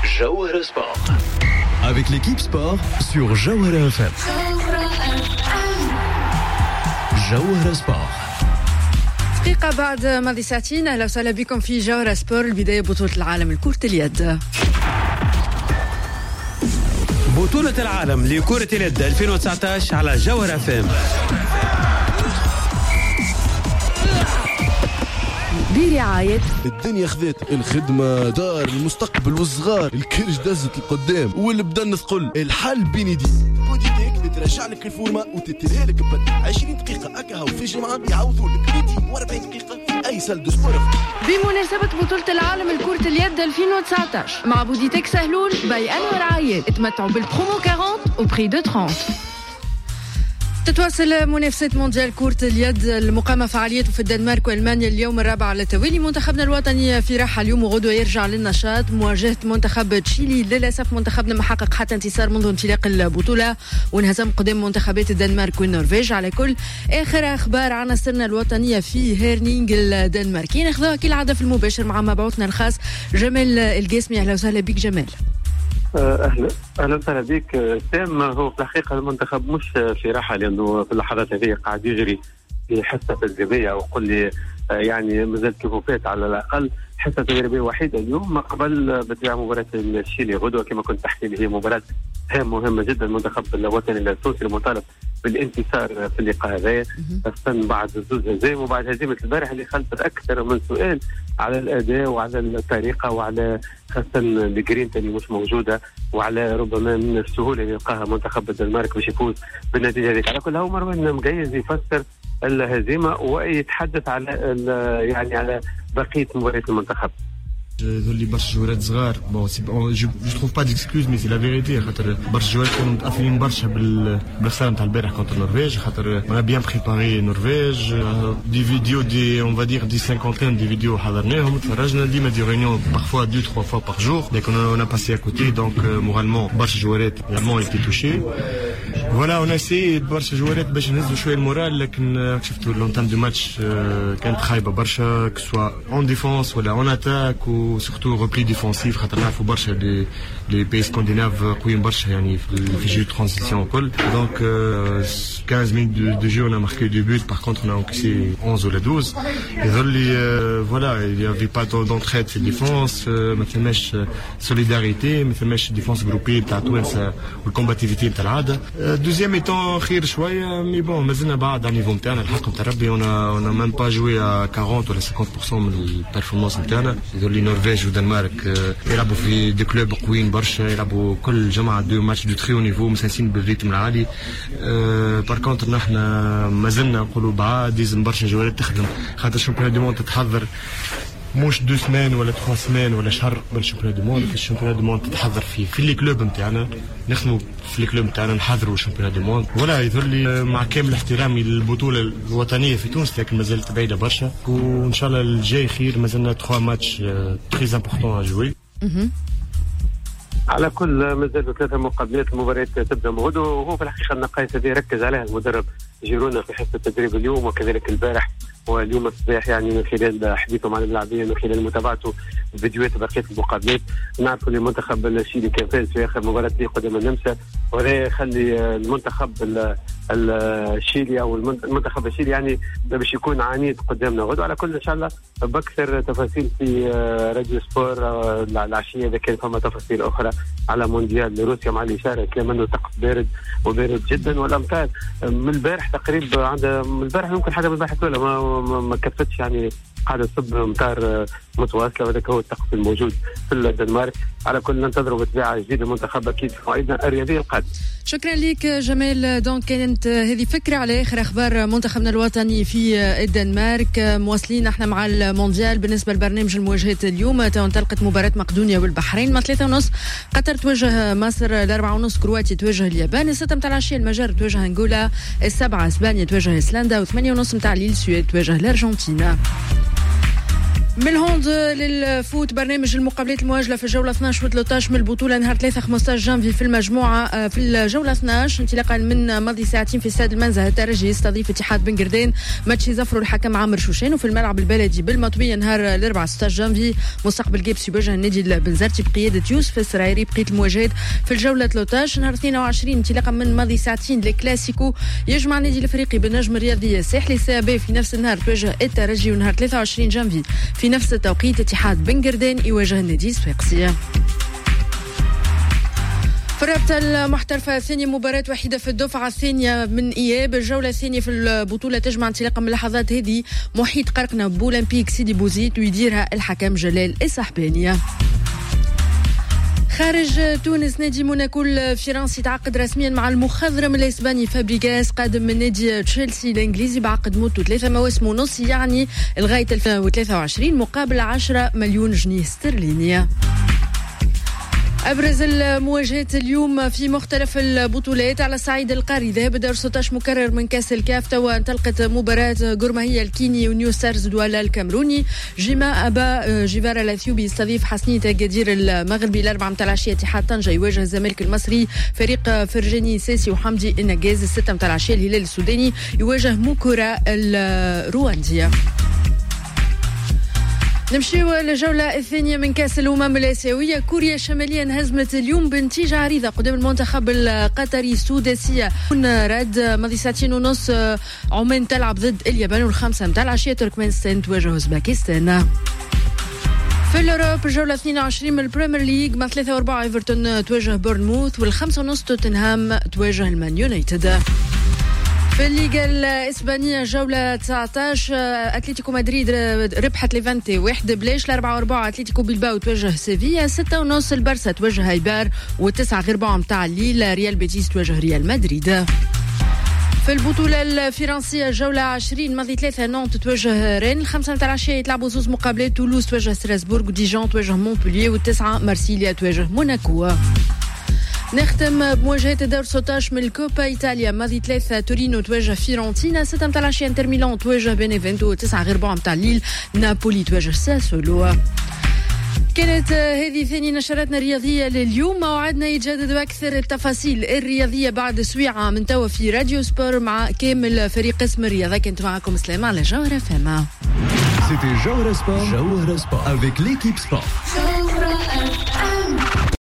Jawhara Sport. Avec l'équipe sport sur Jawhara FM. Jawhara Sport. دقيقة بعد ماضي ساعتين أهلا وسهلا بكم في جوهرة سبور البداية بطولة العالم لكرة اليد. بطولة العالم لكرة اليد 2019 على جوهرة اف ام برعاية الدنيا خذت الخدمة دار المستقبل والصغار الكرش دزت القدام واللي بدا نثقل الحل بينيدي بوديتيك ترجع لك الفورمة وتتلها لك بد 20 دقيقة أكاها وفي جمعة يعوضوا لك 240 دقيقة في أي سال دو سبور. بمناسبة بطولة العالم لكرة اليد 2019 مع بوديتيك سهلول باي أنور عايد اتمتعوا بالبرومو 40 au prix de 30. تتواصل منافسة مونديال كرة اليد المقامة فعاليته في الدنمارك وألمانيا اليوم الرابع على التوالي. منتخبنا الوطني في راحة اليوم وغدوة يرجع للنشاط مواجهة منتخب تشيلي. للأسف منتخبنا ما حقق حتى انتصار منذ انطلاق البطولة وانهزم قدام منتخبات الدنمارك والنرويج. على كل آخر أخبار عناصرنا الوطنية في هيرنينغ الدنماركي ناخذها كالعادة في المباشر مع مبعوثنا الخاص جمال القاسمي. أهلا وسهلا بك جمال. اهلا وسهلا بك سام. هو في الحقيقه المنتخب مش في راحه لانه في اللحظات هذه قاعد يجري في حصه تدريبيه وقل لي يعني مازال كفوفات على الاقل حصه تدريبيه وحيده اليوم قبل بدء مباراه الشيلي غدوه. كما كنت تحكي لي هي مباراه مهمه جدا. المنتخب الوطني التونسي المطالب بالانتصار في اللقاء هذا خاصه بعد زوج هزايم وبعد هزيمه البارح اللي خلفت اكثر من سؤال على الاداء وعلى الطريقه وعلى خاصه الجرينتا اللي مش موجوده وعلى ربما من السهوله اللي يلقاها منتخب الدنمارك باش يفوز بالنتيجه هذيك. على كل هو مروان مقيز يفسر الهزيمه ويتحدث على يعني على بقيه مباريات المنتخب. اللي برشا جوارات صغار بون جو تروف با ديكسكوز مي سي لا فيريتي خاطر برشا جوارات كانوا متاثرين برشا بالخساره نتاع البارح كونتر النرويج خاطر انا بيان بريباري النرويج دي فيديو دي اون فادير دي 50 دي فيديو حضرناهم تفرجنا ديما دي ريونيون بارفوا 2 3 فوا بار جور دونك اون ا باسي ا كوتي دونك مورالمون برشا جوارات يالمون ايتي توشي فوالا اون اسي برشا جوارات باش نهزوا شويه المورال لكن شفتوا لونتام دو ماتش كانت خايبه برشا كسوا اون ديفونس ولا اون اتاك وسورتو ريبلي ديفونسيف خاطر نعرفوا برشا لي بي سكانديناف قويين برشا يعني في جو ترانزيسيون الكل دونك 15 minutes de jeu on a marqué 2 buts par contre on a encaissé 11 ou 12 يظل لي فوالا il y avait pas d'entraide في الديفونس ما فماش سوليداريتي ما فماش ديفونس جروبي تاع تونس والكومباتيفيتي تاع العاده. دوزيام ايتون خير شويه مي بون مازلنا بعد على النيفو نتاعنا الحق نتاع ربي on a même pas joué à 40 ولا 50% من البرفورمانس نتاعنا. يظل لي النرويج ودنمارك يلعبوا في دي كلوب قويين برشا يلعبوا كل جمعه 2 ماتش دو تري نيفو مسانسين بالريتم العالي. بار كونتر نحن مازلنا نقولوا بعاد لازم برشا جوالات تخدم خاطر الشامبيون دو موند تتحضر مش 2 سمان ولا 3 سمان ولا شهر قبل الشامبيون دو موند. في الشامبيون دو موند تتحضر في لي كلوب نتاعنا نخدموا في لي كلوب نتاعنا نحضروا الشامبيون دو موند. ولا يظل لي مع كامل احترامي للبطوله الوطنيه في تونس لكن مازالت بعيده برشا وان شاء الله الجاي خير. مازلنا 3 ماتش تري امبورطون ا جوي. على كل مازالوا 3 مقابلات المباريات تبدا غدوه وهو في الحقيقه النقائص هذه ركز عليها المدرب جيرونا في حصه التدريب اليوم وكذلك البارح واليوم الصباح يعني من خلال حديثه مع اللاعبين من خلال متابعته فيديوهات بقيه المقابلات. نعرفوا ان المنتخب الشيلي كان فاز في اخر مباراه ليه قدام النمسا وهذا يخلي المنتخب الشيلي او المنتخب الشيلي يعني باش يكون عنيد قدامنا غدوه. على كل ان شاء الله باكثر تفاصيل في راديو سبور العشيه اذا كان فما تفاصيل اخرى على مونديال روسيا مع الاشاره كلام انه طقس بارد وبارد جدا والامطار من البارح تقريبا عند من البارح ممكن حاجه من البارح ولا ما كفتش يعني قاعده تصب امطار متواصله وهذاك هو الطقس الموجود في الدنمارك. على كل ننتظروا بطبيعه جديده المنتخب اكيد في موعدنا الرياضي القادم. شكرا لك جمال. دونك كانت هذه فكره على اخر اخبار منتخبنا الوطني في الدنمارك. مواصلين احنا مع المونديال. بالنسبه لبرنامج المواجهات اليوم انطلقت مباراه مقدونيا والبحرين مع 3:30 قطر تواجه مصر 4:30 كرواتيا تواجه اليابان 6 متاع العشيه المجر تواجه انغولا 7 اسبانيا تواجه ايسلندا و8:30 متاع الليل السويد تواجه الارجنتين. من الهوند للفوت برنامج المقابلات المواجهة في الجولة 12 و 13 من البطولة نهار 3-15 جانفي في المجموعة في الجولة 12 انطلاقا من ماضي ساعتين في استاد المنزه الترجي يستضيف اتحاد بن قردان ماتش يزفروا الحكم عامر شوشان وفي الملعب البلدي بالمطبية نهار 4-16 جانفي مستقبل جيبس يواجه النادي البنزرتي بقيادة يوسف السرايري بقية المواجهات في الجولة 13 نهار 22 انطلاقا من ماضي ساعتين لكلاسيكو يجمع النادي الافريقي بالنجم الرياضي الساحلي سابي في نفس النهار تواجه الترجي ونهار 23 جانفي في نفس التوقيت اتحاد بن قردان يواجه النادي الصفاقسي. في الرابطة المحترفة الثانية مباراة وحيدة في الدفعة الثانية من إياب الجولة الثانية في البطولة تجمع انطلاقا من اللحظات هذه محيط قرقنة بولمبيك سيدي بوزيد ويديرها الحكم جلال السحبانية. خارج تونس نادي موناكو الفرنسي تعاقد رسميا مع المخضرم الاسباني فابريغاس قادم من نادي تشيلسي الانجليزي بعقد مدته 3 مواسم ونص يعني لغايه 2023 مقابل 10 مليون جنيه استرليني. أبرز المواجهات اليوم في مختلف البطولات على الصعيد القاري ذهب دور 16 مكرر من كأس الكاف توا انطلقت مباراة قرمهية الكيني ونيو ستارز دوالا الكامروني جيما أبا جيفارا الأثيوبي يستضيف حسنية أكادير المغربي الأربعة متاع العشية اتحاد طنجة يواجه الزمالك المصري فريق فرجاني ساسي وحمدي النجاز الستة متاع العشية الهلال السوداني يواجه موكورا الرواندية. نمشيو للجولة الثانية من كأس الأمم الآسيوية كوريا الشمالية انهزمت اليوم بنتيجة عريضة قدام المنتخب القطري السداسية رد ماضي ساعتين ونص عمان تلعب ضد اليابان والخمسة متاع العشية تركمانستان تواجه أوزباكستان. في الأوروب الجولة 22 من البريمير ليج مع 3 و4 ايفرتون تواجه بورنموث والخمسة ونص توتنهام تواجه المان يونايتد. في الليغا الإسبانية جولة 19 أتلتيكو مدريد ربحت ليفانتي 1-0 ل4-4 أتلتيكو بيلباو تواجه سيفيا 6:30 البارسا تواجه هايبار و9 غير بعض متاع الليل ريال بيتيس تواجه ريال مدريد. في البطولة الفرنسية جولة 20 ماضي 3 نونت تواجه رين 5 متاع العشية يتلعبوا زوز مقابلات تولوز تواجه ستراسبورغ وديجون تواجه مونبولييه و9 مارسيليا تواجه موناكو. نختم بمواجهة الدور 16 من الكوبا إيطاليا ماضي 3 تورينو تواجه فيرونتينا 6 متاع العشية انتر ميلان تواجه بينيفنتو 9 غير بعض متاع الليل نابولي تواجه ساسولو. كانت هذه ثاني نشراتنا الرياضية لليوم موعدنا يتجدد أكثر التفاصيل الرياضية بعد سويعة من توا في راديو سبور مع كامل فريق قسم الرياضة. كنت معكم سلامة على جوهرة فما. C'était Jawara Sport avec l'équipe sport.